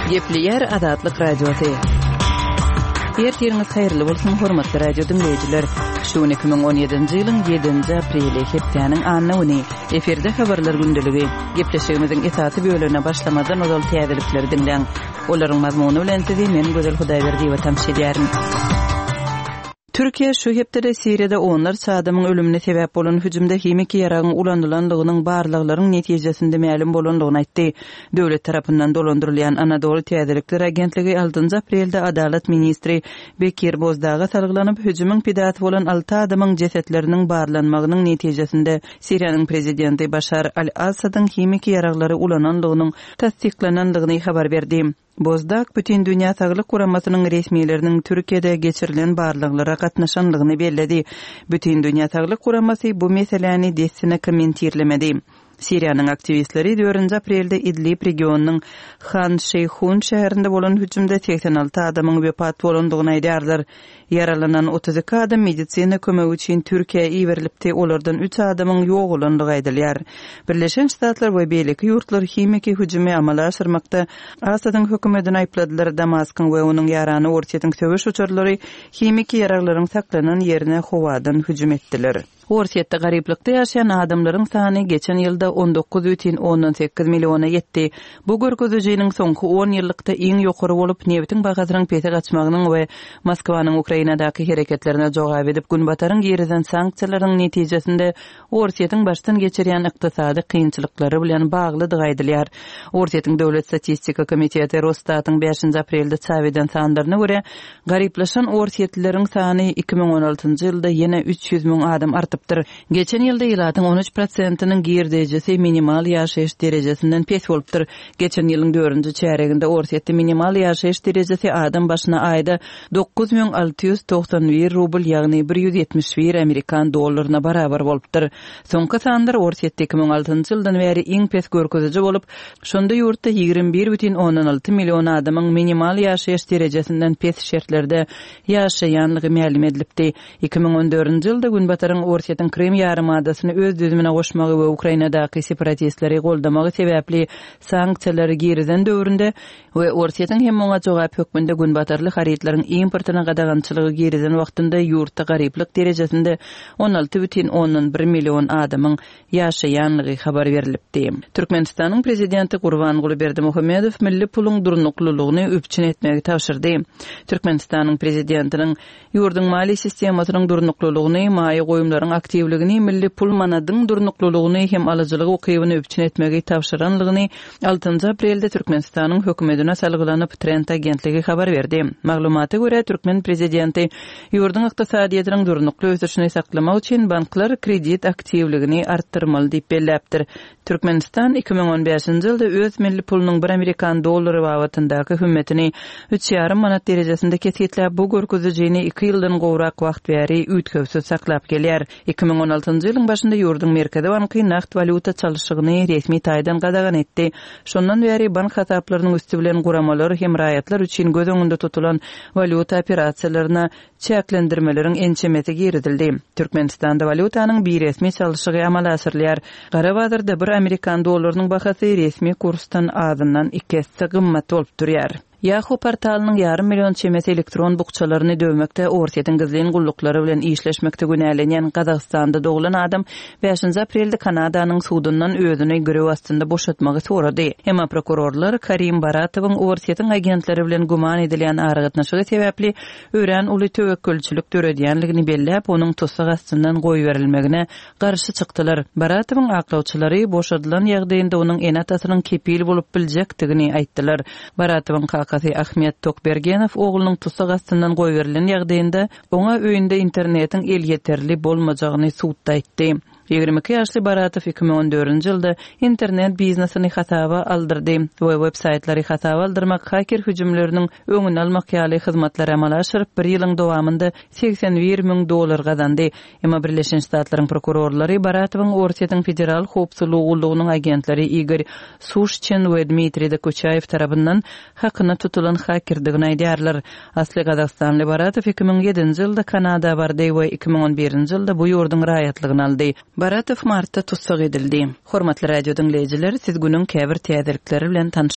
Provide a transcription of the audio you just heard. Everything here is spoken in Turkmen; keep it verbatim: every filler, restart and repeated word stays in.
Gepli yer Adatlyk radiosu. Ertiriniz hayırlı bolsun hormatly radio dinleyijiler. Şu iki bin on ýedinji ýylyň ýedinji apreli hepdeniň annawyny eferde habarlar gündeligi. Gepleşigimiziň etaty bölüne başlamadan ozal täzelikleri dinleň. Olaryň mazmuny bilen sizi men Gözel Hudaýberdi we tamşy edýärin. Türkiýe şu hepde Siriýada onlarça adamyň ölümine sebäp bolan hüjümde himik ýaragyň ulandylandygynyň barlyklaryň netijesinde ma'lum bolandygyny aýtdy. Döwlet tarapyndan dolandyrylýan Anadolu Täzelikler Agentligi altıncı aprelde Adalet ministri Bekir Bozdağ'a salgylanyp hüjümüň pidaty bolan alty adamyň jesetleriniň barlanmagynyň netijesinde Siriýanyň prezidenti Başar al-Asadyň himik ýaraglary ulanandygynyň tasdiklanandygyny habar berdi. Bozdağ bütün dünýä saglyk guramasynyň resmiýetleriniň Türkiýede geçirilen barlyklara gatnaşandygyny belledi. Bütün dünýä saglyk guramasy bu meseleni dessine kommentirlemedi. Siriýanyň aktivistleri dördünji aprelde Idlib regionunyň Han Şeyhun şäherinde bolan hüjümde seksen alty adamyň wepat bolandygyny aýdýarlar. Yaralanan otuz iki adam medisina kömegi üçin Türkiýeye iberilipdi. Olardan üç adamyň ýok bolandygy aýdylýar. Birleşen Ştatlar we beýleki ýurtlar himiki hüjümi amala aşyrmakda Asadyň hökümetini aýpladylar. Damaskyň we onuň ýarany ortaýyň söwüş uçurlary himiki ýaraglaryň saklanan ýerine howadan hüjüm etdiler. Ortaýatda garyplykda ýaşaýan adamlaryň sany geçen ýylda on dokuz бүтүн onuň sekiz milliona ýetdi. Bu görkezejiniň soňky on ýyllykda iň ýokary bolup, nebetiň bagasynyň pete gaçmagynyň we Moskwanyň Ukrainadaky hereketlerine jogap edip günbataryň gerizen sanksiýalaryň netijesinde ortaýatyň başdan geçirýän ykdysady kynçylyklary bilen baglydygy aýdylýar. Ortaýatyň Döwlet Statistika Komiteti Rostatyň beşinji aprelde çap eden sanlaryna görä, garyplaşan ortaýatlylariň sany iki bin on altynjy ýylda ýene üç ýüz miň adam artyp. Geçen ýylda ýylatyň on üç prosentiniň girdejesi minimal ýaşaýyş derejesinden pes bolupdyr. Geçen ýylyň dördünji çäreginde ortaýatda minimal ýaşaýyş derejesi adam başyna aýda dokuz miň alty ýüz toksan bir rubl, ýagny bir ýüz ýetmiş bir Amerikan dollaryna barabar bolupdyr. Soňky sanlar ortaýatda iki bin on altynjy ýyldan bäri iň pes görkezeji bolup, şonda ýurtda ýigirmi bir бүтүn onuň alty million adamyň minimal ýaşaýyş derejesinden pes şertlerde ýaşaýanlygy ma'lum edilipdi. iki bin on dördünji ýylda günbataryň Ortaýatyň Krym ýarymadasyny öz düzümine goşmagy we Ukrainadaky separatistleri goldamagy sebäpli sanksiýalary geriden döwründe we Ortaýatyň hem oňa jogap hökmünde günbatarly haritlaryň importyna gadagançylygy geriden wagtynda ýurtda garyplyk derejesinde on alty бүтүn onuň bir million adamyň ýaşaýanlygy habar berilipdi. Türkmenistanyň prezidenti Gurbanguly Berdimuhammedow milli puluň durnuklulygyny öpçün etmegi tapşyrdy. Türkmenistanyň prezidentiniň ýurduň mali sistemasynyň durnuklulygyny, maýy goýumlaryň aktivligini, milli pul manadyň durnuklulygyny hem alyjylygy okybyny öpçün etmegi tapşyranlygyny altıncı aprelde Türkmenistanyň hökümetine salgylanyp Trend agentligi habar berdi. Maglumata görä Türkmen prezidenti ýurduň ykdysadyýatynyň durnukly ösüşini saklamak üçin banklar kredit aktivligini artdyrmaly diýip belläpdir. Türkmenistan iki bin on beşinji ýylda öz milli pulunyň bir Amerikan dollary wagtyndaky hümmetini üç ýarym manat derejesinde kesitläp, bu görkezejini iki ýyldan gowrak wagt bäri üýtgewsiz saklap gelýär. iki bin on altynjy ýylyň başynda ýurduň Merkezi banky nakt valyuta çalyşygyny resmi taýdan gadagan etdi. Şondan bäri bank hasaplarynyň üstü bilen guramalar hem raýatlar üçin göz öňünde tutulan valyuta operasiýalaryna çäklendirmeleriň ençemeti giridildi. Türkmenistanda valyutanyň bir resmi çalyşygy amala asyrylýar. Gara bazarda bir Amerikan dollarynyň bahasy resmi kursdan azyndan iki hisse gymmat bolup durýar. Yahoo portalynyň yarım million çemesi elektron bukçalaryny dövmekde, ortaýatyň gizlin gullyklary bilen işleşmekde günälenýän Gazagstanda doglan adam beşinji aprelde Kanadanyň sudundan özüni görew astynda boşatmagy sorady. Hema prokurorlar Karim Baratowyň ortaýatyň agentleri bilen guman edilýän aragatnaşygy sebäpli ören uly töwekkülçilik töredýänligini belläp, onuň tutsak astyndan goýup berilmegine garşy çykdylar. Baratowyň aklawçylary boşadylan ýagdaýynda onuň enatasynyň kepil bolup biljekdigini aýtdylar. Baratowyň Kakasy Ahmet Tokbergenov oglunyň tutsak astyndan goýup berilen ýagdaýynda oňa öýünde internetiň el ýeterli bolmajagyny suwtda aýtdy. ýigirme iki ýaşly Baratow iki bin on dördünji ýylda internet biznesini hasaba aldyrdy we web-saytlary hasaba aldyrmak haker hüjümleriniň öňüni almak ýaly hyzmatlary amala aşyryp bir ýylyň dowamynda seksen bir miň dollar gazandy. Emma Birleşen Ştatlaryň prokurorlary Baratowyň Ortaýatyň federal howpsuzlygynyň agentleri Igor Sushchin we Dmitry Dokuchayev tarapyndan hakyna tutulan hakerdigini aýdýarlar. Asly Gazagstanly Baratow iki bin ýedinji ýylda Kanada bardy we iki bin on birinji ýylda bu ýurduň raýatlygyny aldy. Baratow martda tutsak edildi. Hormatly radio dinleyijiler, siz günüň käbir täzelikleri bilen